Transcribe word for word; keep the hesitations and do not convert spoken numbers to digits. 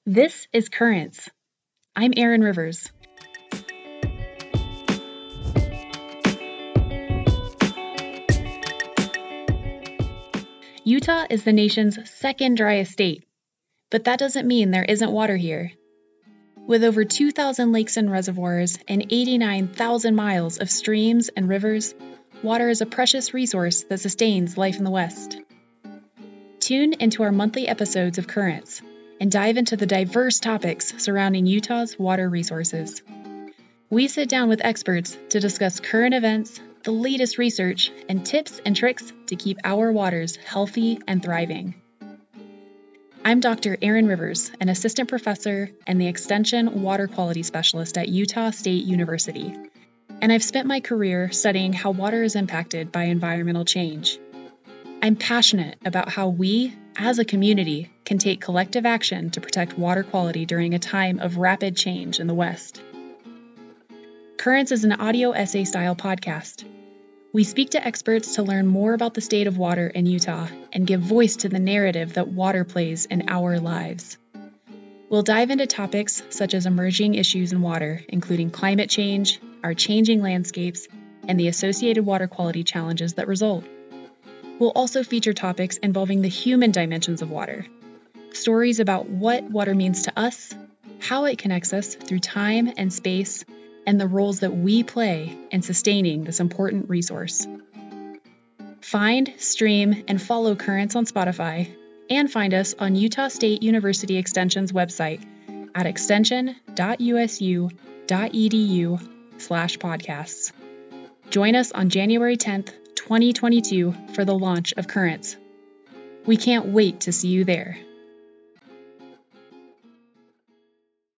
This is Currents. I'm Erin Rivers. Utah is the nation's second driest state, but that doesn't mean there isn't water here. With over two thousand lakes and reservoirs and eighty-nine thousand miles of streams and rivers, water is a precious resource that sustains life in the West. Tune into our monthly episodes of Currents and dive into the diverse topics surrounding Utah's water resources. We sit down with experts to discuss current events, the latest research, and tips and tricks to keep our waters healthy and thriving. I'm Doctor Erin Rivers, an assistant professor and the Extension Water Quality Specialist at Utah State University, and I've spent my career studying how water is impacted by environmental change. I'm passionate about how we, as a community, can take collective action to protect water quality during a time of rapid change in the West. Currents is an audio essay-style podcast. We speak to experts to learn more about the state of water in Utah and give voice to the narrative that water plays in our lives. We'll dive into topics such as emerging issues in water, including climate change, our changing landscapes, and the associated water quality challenges that result. We'll also feature topics involving the human dimensions of water, stories about what water means to us, how it connects us through time and space, and the roles that we play in sustaining this important resource. Find, stream, and follow Currents on Spotify, and find us on Utah State University Extension's website at extension.usu.edu slash podcasts. Join us on January tenth, twenty twenty-two for the launch of Currents. We can't wait to see you there.